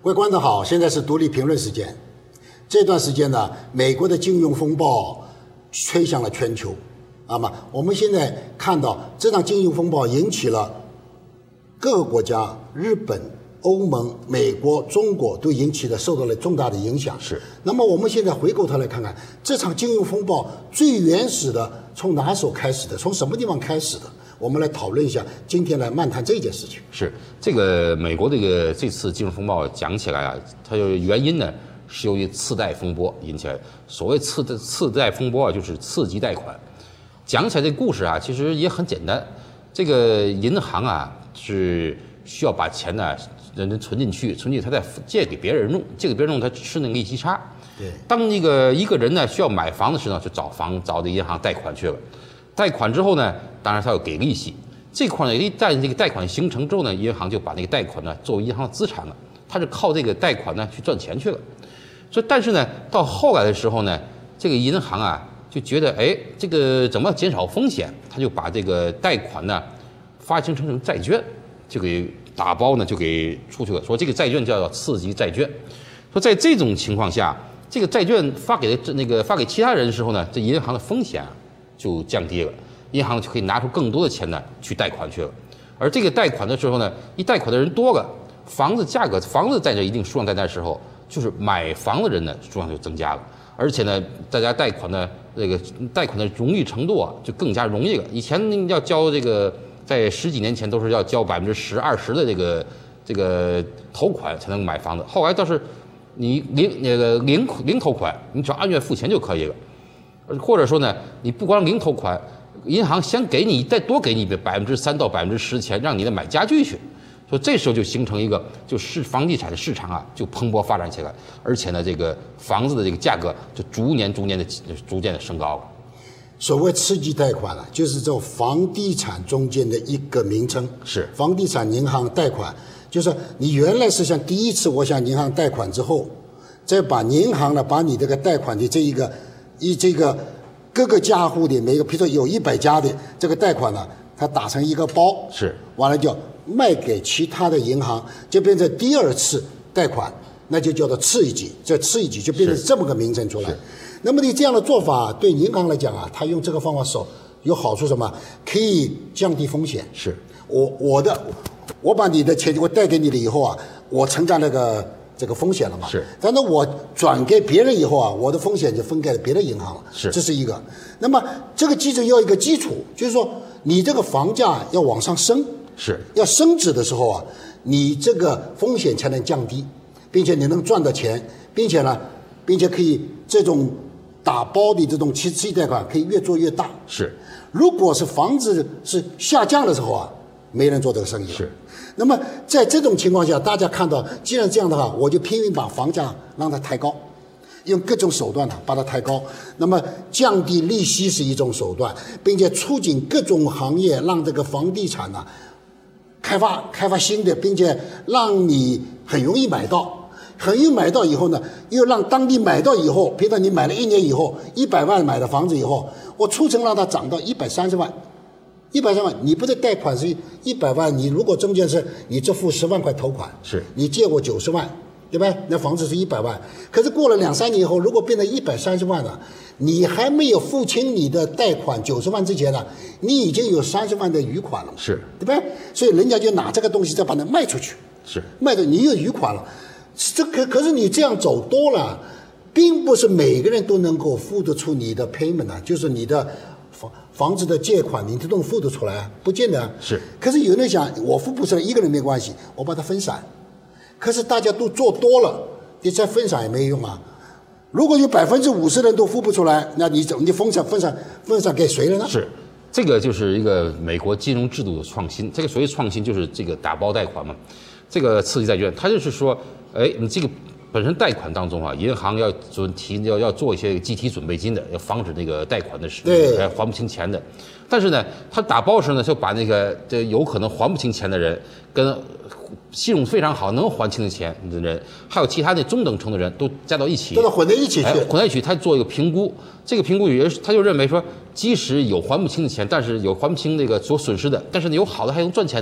各位观众好，现在是独立评论时间。这段时间呢，美国的金融风暴吹向了全球，我们现在看到这场金融风暴引起了各个国家，日本、欧盟、美国、中国都受到了重大的影响。 是。 那么我们现在回过头来看看，这场金融风暴最原始的从哪时候开始的？从什么地方开始的？我们来讨论一下，今天来漫谈这件事情。 是这个美国这次金融风暴讲起来啊，它有原因呢，是由于次贷风波引起来。所谓次贷风波啊，就是次级贷款。讲起来这个故事啊，其实也很简单。这个银行啊是需要把钱呢人存进去，他再借给别人用，他吃那个利息差。 对。 当一个人呢需要买房的时候呢，就找这银行贷款去了。贷款之后呢，当然他要给利息。这块呢，一旦这个贷款形成之后呢，银行就把那个贷款呢作为银行的资产了，他是靠这个贷款呢去赚钱去了。所以，但是呢，到后来的时候呢，这个银行啊就觉得，这个怎么减少风险？他就把这个贷款呢发行成债券，就给打包呢就给出去了。说这个债券叫做次级债券。说在这种情况下，这个债券发给其他人的时候呢，这银行的风险就降低了，银行就可以拿出更多的钱呢去贷款去了。而这个贷款的时候呢，一贷款的人多了，房子在这一定数量在那时候，就是买房的人呢数量就增加了。而且呢，大家贷款的容易程度啊就更加容易了。以前要交在10几年前都是要交10%、20%的这个头款才能买房子，后来倒是你零头款，你只要按月付钱就可以了。或者说呢，你不光零头款，银行先再多给你3%到10%的钱，让你买家具去。所以这时候就形成一个，就是房地产的市场啊，就蓬勃发展起来，而且呢，这个房子的这个价格就逐渐的升高了。 所谓次级贷款啊，就是这种房地产中间的一个名称。 是。房地产银行贷款，就是你原来是第一次我向银行贷款之后，再把银行呢把你这个贷款的这个各个家户的每个，比如说有100家的这个贷款呢，它打成一个包， 是， 完了就卖给其他的银行，就变成第二次贷款，那就叫做次一级，这次一级就变成这么个名称出来。那么你这样的做法对银行来讲啊，他用这个方法有好处什么？可以降低风险。 是， 我把你的钱我贷给你了以后啊，我承担这个风险了嘛。 是。 但是我转给别人以后啊，我的风险就分给了别的银行了。 是。 这是一个。那么这个机制要一个基础，就是说你这个房价要往上升， 是要升值的时候啊，你这个风险才能降低，并且你能赚到钱，并且可以这种打包的这种次级贷款可以越做越大。 是。 如果是房子是下降的时候啊，没人做这个生意了。 是。 那么在这种情况下，大家看到，既然这样的话，我就拼命把房价让它抬高，用各种手段把它抬高。那么降低利息是一种手段，并且促进各种行业让这个房地产开发新的，并且让你很容易买到。很容易买到以后呢，又让当地买到以后，比如说你买了1年以后，100万买的房子以后，我促成让它涨到130万。130万，你不是贷款是100万，你如果中间是你只付10万块头款， 是你借我90万，对吧？那房子是100万，可是过了2-3年以后，如果变成130万了，你还没有付清你的贷款90万之前呢，你已经有30万的余款了， 是， 对吧？所以人家就拿这个东西再把它卖出去， 是卖的你有余款了，可是你这样走多了，并不是每个人都能够付得出你的 payment 啊，就是你的房子的借款，你都能付得出来，不见得。 是。 可是有人想，我付不出来，一个人没关系，我把它分散。可是大家都做多了，你再分散也没用啊。如果有50%的人都付不出来，那你分散给谁了呢？ 是，这个就是一个美国金融制度的创新。这个所谓创新就是这个打包贷款嘛，这个次级债券，它就是说，你这个本身贷款当中啊，银行要做一些集体准备金的，要防止那个贷款的还不清钱的。但是呢，他打包时呢，就把有可能还不清钱的人，跟信用非常好能还清的钱的人，还有其他中等程度的人都加到一起， 都混在一起去， 混在一起，他做一个评估。这个评估他就认为说，即使有还不清的钱，但是有还不清所损失的，但是有好的还能赚钱呢，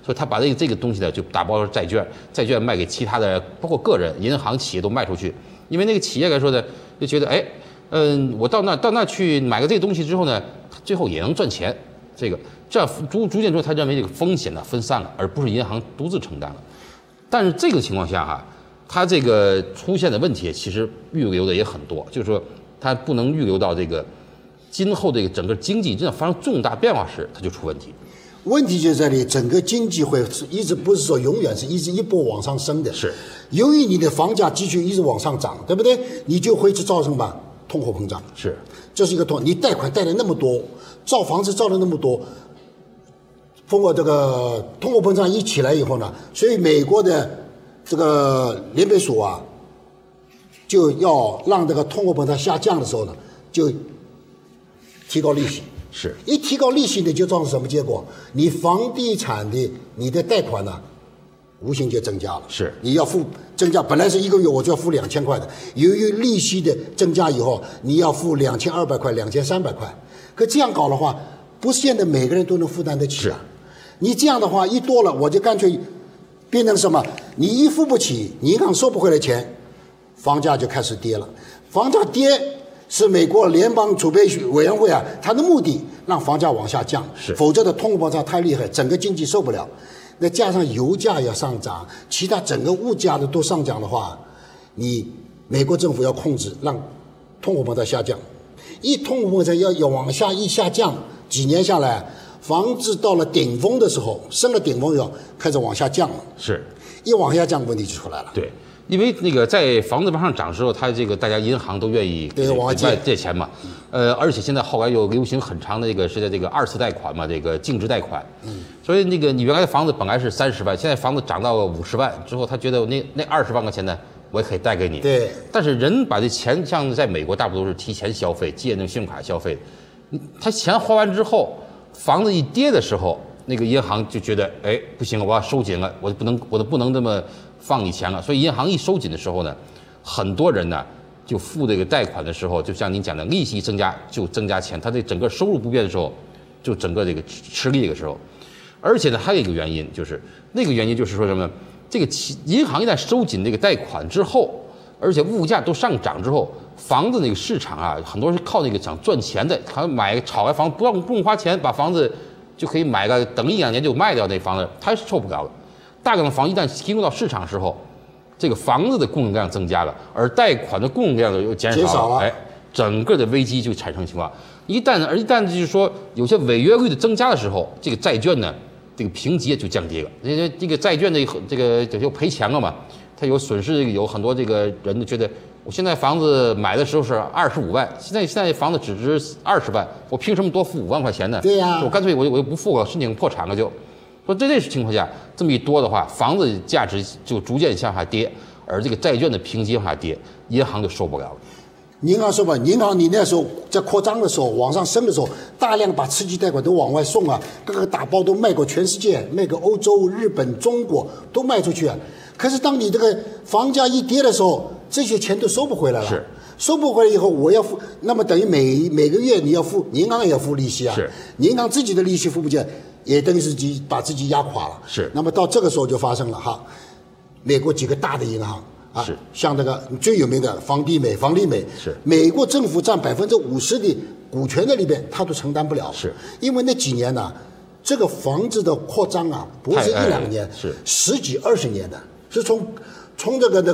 所以他把这个东西呢就打包成债券，债券卖给其他的，包括个人、银行、企业都卖出去。因为那个企业来说呢，就觉得哎，我到那去买个这个东西之后呢，最后也能赚钱。这样逐渐之后，他认为这个风险呢分散了，而不是银行独自承担了。但是这个情况下哈，它这个出现的问题其实预留的也很多，就是说它不能预留到这个今后这个整个经济真的发生重大变化时，它就出问题。 问题就在这里，整个经济会一直不是说永远是一直一波往上升的。 是， 由于你的房价继续一直往上涨，对不对？你就会造成吧通货膨胀。 是， 这是一个你贷款贷了那么多，造房子造了那么多，通过这个通货膨胀一起来以后呢，所以美国的这个联备署啊，就要让这个通货膨胀下降的时候呢，就提高利息。 是， 一提高利息呢，就造成什么结果？你房地产的你的贷款呢，无形就增加了。 是， 你要付增加，本来是一个月我就要付2000块的，由于利息的增加以后，你要付2200块、2300块。可这样搞的话，不是现在每个人都能负担得起啊。你这样的话一多了，我就干脆变成什么？你一付不起，银行收不回来钱，房价就开始跌了。房价跌是美国联邦储备委员会啊，它的目的让房价往下降，否则的通货膨胀太厉害，整个经济受不了。那加上油价要上涨，其他整个物价的都上涨的话，你美国政府要控制，让通货膨胀下降。一通货膨胀要往下一下降，几年下来，房子到了顶峰的时候，升了顶峰以后开始往下降了。 是， 一往下降，问题就出来了。 对。因为那个在房子往上涨的时候，它这个大家银行都愿意往外借钱嘛，而且现在后来又流行很长的这个是在这个2次贷款嘛，这个净值贷款，所以那个你原来的房子本来是30万，现在房子涨到50万之后，他觉得那20万块钱呢，我也可以贷给你。 对。 但是人把这钱像在美国大部分都是提前消费，借那个信用卡消费，他钱花完之后，房子一跌的时候，那个银行就觉得哎不行了，我要收紧了，我不能这么放你钱了，所以银行一收紧的时候呢，很多人呢就付这个贷款的时候，就像您讲的，利息增加就增加钱，他这整个收入不变的时候，就整个这个吃力的时候，而且呢还有一个原因就是说什么呢？这个银行一旦收紧这个贷款之后，而且物价都上涨之后，房子那个市场啊，很多人是靠那个想赚钱的，好像炒来房不用花钱，把房子就可以买个等1-2年就卖掉那房子，他是受不了了。大量的房一旦提供到市场的时候，这个房子的供应量增加了，而贷款的供应量又减少了，哎，整个的危机就产生情况。一旦就是说有些违约率的增加的时候，这个债券呢，这个评级就降低了，因为这个债券的这个就赔钱了嘛，它有损失，有很多这个人就觉得我现在房子买的时候是25万，现在房子只值20万，我凭什么多付5万块钱呢？ 对呀， 我干脆我就不付了，申请破产了就。说这情况下，这么一多的话，房子价值就逐渐向下跌，而这个债券的评级往下跌，银行就受不了了。 银行说吧，银行你那时候在扩张的时候，往上升的时候，大量把刺激贷款都往外送啊，各个打包都卖过全世界，卖给欧洲、日本、中国都卖出去啊。可是当你这个房价一跌的时候，这些钱都收不回来了。 是。 收不回来以后，我要付，那么等于每个月你要付，银行也要付利息啊。 是。 银行自己的利息付不进，也等于是把自己压垮了。 是。 那么到这个时候就发生了哈，美国几个大的银行啊， 是像这个最有名的房利美， 是美国政府占50%的股权在里边，它都承担不了。 是。 因为那几年呢，这个房子的扩张啊，不是1-2年， 是 10几20年的，是从这个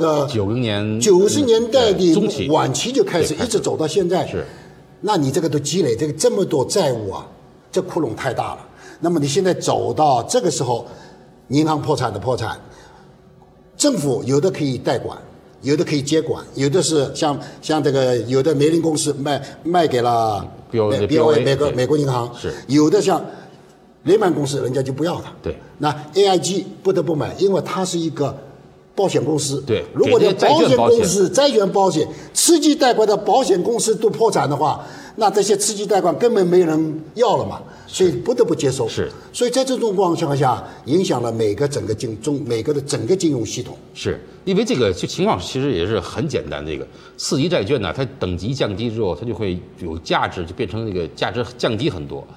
90年代的晚期就开始，一直走到现在。 是， 那你这个都积累这么多债务啊，这窟窿太大了。那么你现在走到这个时候，银行破产的破产，政府有的可以代管，有的可以接管，有的是像这个有的梅林公司卖给了 BOA 美国银行， 是有的像雷曼公司人家就不要它。 对， 那 AIG 不得不买，因为它是一个保险公司。 对， 如果连保险公司、债券保险、刺激贷款的保险公司都破产的话，那这些刺激贷款根本没人要了嘛，所以不得不接受。 是， 所以在这种情况下，影响了每个的整个金融系统。 是因为这个情况其实也是很简单，这个次级债券呢，它等级降低之后，它就会有价值，就变成这个价值降低很多。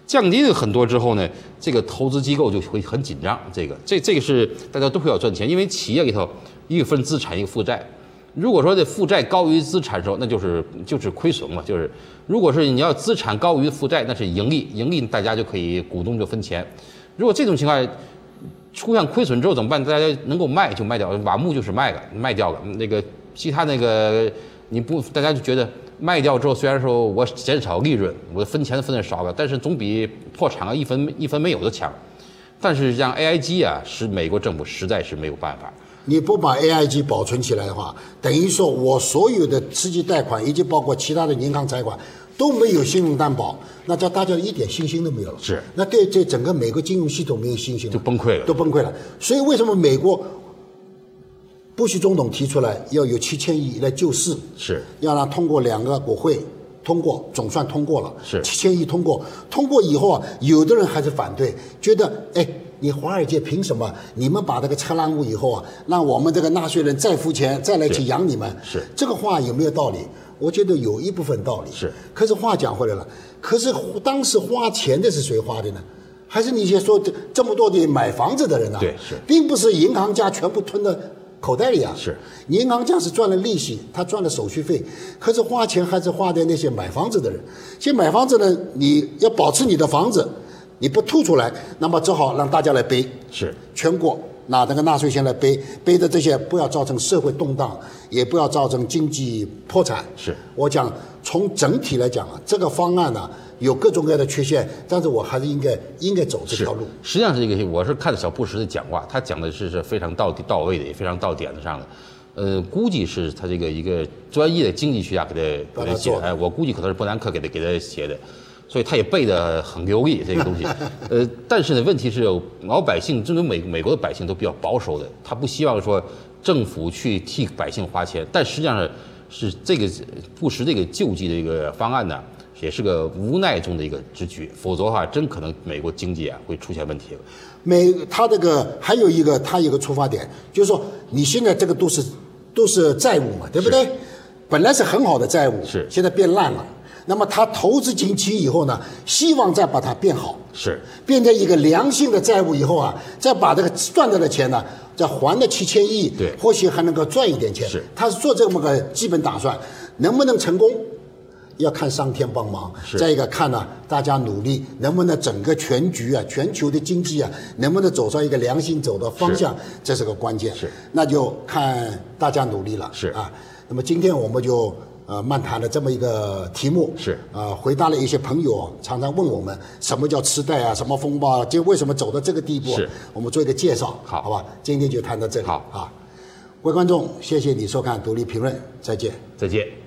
降低了很多之后呢，这个投资机构就会很紧张。这个是大家都会要赚钱，因为企业里头一个分资产一个负债。如果说这负债高于资产的时候，那就是亏损嘛。就是如果是你要资产高于负债，那是盈利大家就可以股东就分钱。如果这种情况出现亏损之后怎么办？大家能够卖就卖掉，瓦木就是卖掉了。那个其他那个大家就觉得卖掉之后，虽然说我减少利润，我分钱分的少了，但是总比破产了一分没有的强。但是像 AIG 啊，是美国政府实在是没有办法。 你不把 AIG 保存起来的话，等于说我所有的刺激贷款以及包括其他的银行财款都没有信用担保，那叫大家一点信心都没有了。 是， 那对整个美国金融系统没有信心了， 就崩溃了， 都崩溃了。所以为什么美国布希总统提出来要有7000亿来救市， 是要让通过2个国会通过，总算通过了， 是 7000亿通过以后啊，有的人还是反对，觉得你华尔街凭什么？你们把这个撤烂物以后啊，让我们这个纳税人再付钱，再来去养你们。 是这个话有没有道理？我觉得有一部分道理。 是。 可是话讲回来了，可是当时花钱的是谁花的呢？还是你先说这么多的买房子的人啊？ 对，是， 并不是银行家全部吞到口袋里啊。 是。 银行家是赚了利息，他赚了手续费，可是花钱还是花在那些买房子的人。其实买房子呢，你要保持你的房子。你不吐出来，那么只好让大家来背， 是全国拿这个纳税钱来背的这些，不要造成社会动荡，也不要造成经济破产。 是我讲从整体来讲啊，这个方案呢有各种各样的缺陷，但是我还是应该走这条路。 实际上这个我是看小布什的讲话，他讲的是非常到位的，也非常到点子上的。估计是他这个一个专业的经济学家给他写的，我估计可能是伯南克给他写的。所以他也背得很流利这个东西，但是呢，问题是老百姓，这种美国的百姓都比较保守的，他不希望说政府去替百姓花钱，但实际上是这个布什这个救济的一个方案呢，也是个无奈中的一个之举，否则的话，真可能美国经济啊会出现问题了。 他这个还有一个出发点，就是说你现在这个都是债务嘛，对不对？本来是很好的债务， 是现在变烂了。那么他投资进去以后呢，希望再把它变好， 是变成一个良性的债务以后啊，再把这个赚到的钱呢，再还了7000亿， 对， 或许还能够赚一点钱。 是， 他是做这么个基本打算，能不能成功，要看上天帮忙。再一个看呢，大家努力能不能整个全局啊，全球的经济啊，能不能走上一个良性走的方向，这是个关键。 是， 那就看大家努力了。 是啊，那么今天我们就。漫谈的这么一个题目是回答了一些朋友常常问我们什么叫次贷啊，什么风暴啊，就为什么走到这个地步？ 是， 我们做一个介绍， 好吧？今天就谈到这里。 好啊，各位观众，谢谢你收看《独立评论》，再见。 再见。